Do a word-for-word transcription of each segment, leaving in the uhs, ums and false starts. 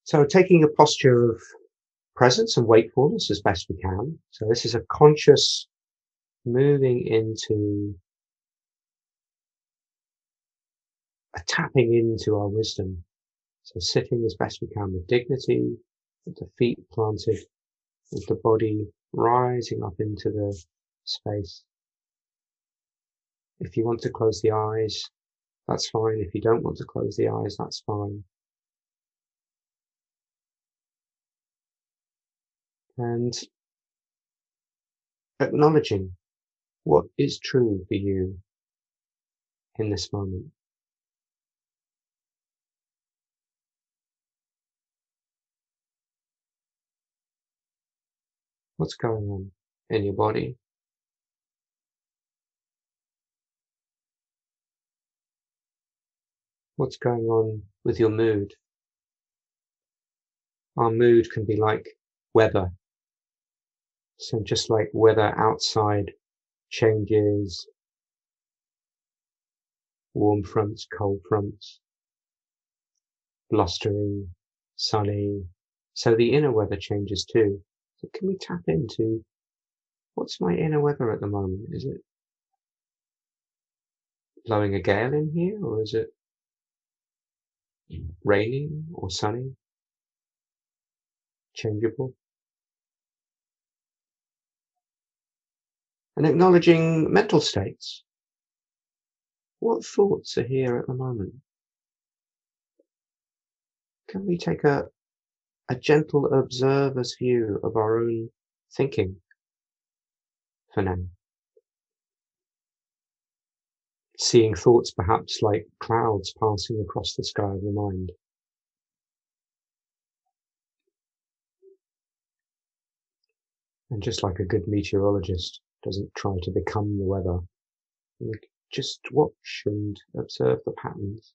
So taking a posture of presence and wakefulness as best we can. So this is a conscious moving into a tapping into our wisdom. So sitting as best we can with dignity, with the feet planted, with the body rising up into the space. If you want to close the eyes, that's fine. If you don't want to close the eyes, that's fine. And acknowledging what is true for you in this moment. What's going on in your body? What's going on with your mood? Our mood can be like weather. So just like weather outside changes, warm fronts, cold fronts, blustery, sunny. So the inner weather changes too. So can we tap into what's my inner weather at the moment? Is it blowing a gale in here, or is it raining or sunny? Changeable. And acknowledging mental states. What thoughts are here at the moment? Can we take a, a gentle observer's view of our own thinking for now? Seeing thoughts perhaps like clouds passing across the sky of the mind. And just like a good meteorologist doesn't try to become the weather, we just watch and observe the patterns,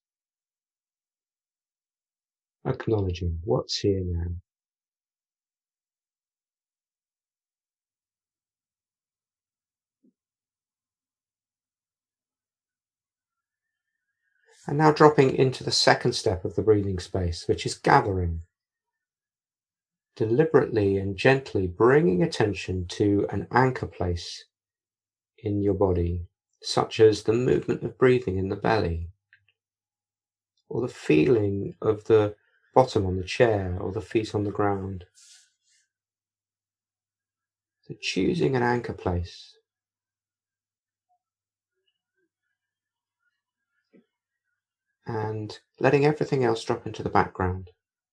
acknowledging what's here now. And now dropping into the second step of the breathing space, which is gathering. Deliberately and gently bringing attention to an anchor place in your body, such as the movement of breathing in the belly, or the feeling of the bottom on the chair, or the feet on the ground. So choosing an anchor place. And letting everything else drop into the background.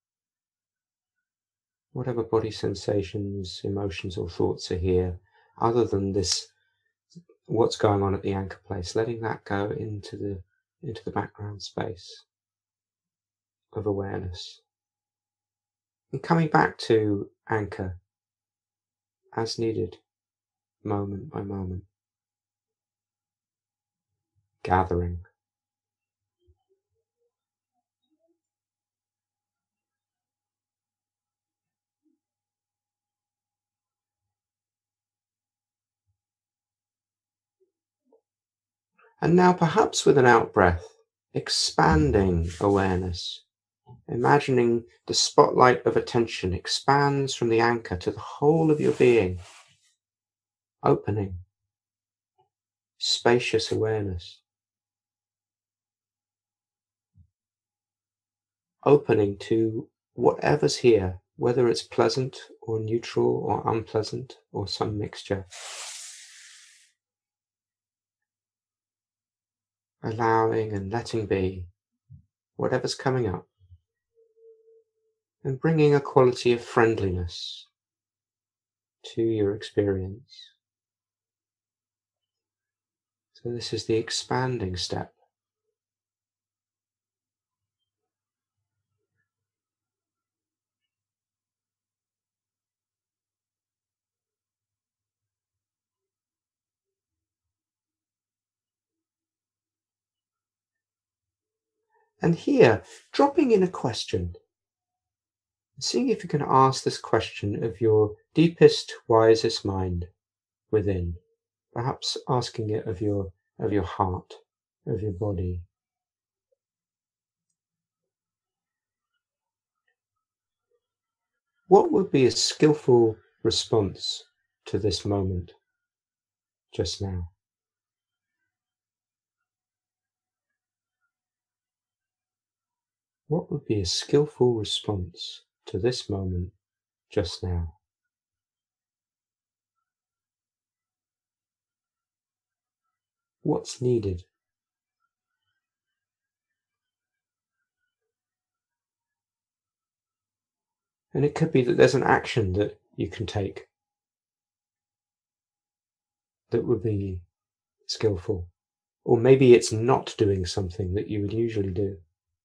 Whatever body sensations, emotions or thoughts are here, other than this, what's going on at the anchor place, letting that go into the, into the background space of awareness. And coming back to anchor as needed, moment by moment. Gathering. And now perhaps with an out breath, expanding awareness, imagining the spotlight of attention expands from the anchor to the whole of your being, opening, spacious awareness, opening to whatever's here, whether it's pleasant or neutral or unpleasant or some mixture. Allowing and letting be whatever's coming up, and bringing a quality of friendliness to your experience. So this is the expanding step. And here, dropping in a question, seeing if you can ask this question of your deepest, wisest mind within, perhaps asking it of your, of your heart, of your body. What would be a skillful response to this moment just now? What would be a skillful response to this moment just now? What's needed? And it could be that there's an action that you can take that would be skillful. Or maybe it's not doing something that you would usually do.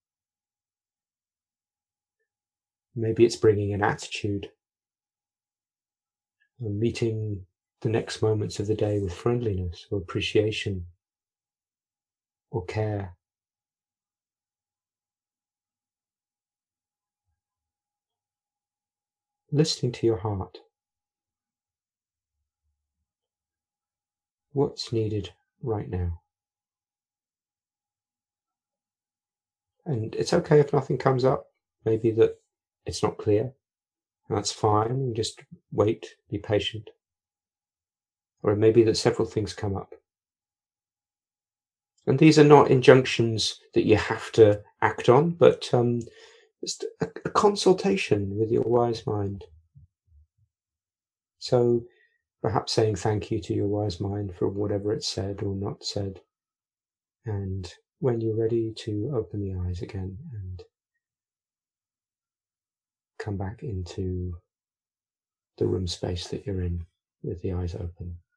Maybe it's bringing an attitude, or meeting the next moments of the day with friendliness or appreciation or care. Listening to your heart. What's needed right now? And it's okay if nothing comes up. Maybe that it's not clear. That's fine. And just wait, be patient. Or it may be that several things come up. And these are not injunctions that you have to act on, but um, just a, a consultation with your wise mind. So perhaps saying thank you to your wise mind for whatever it said or not said. And when you're ready to open the eyes again and come back into the room space that you're in with the eyes open.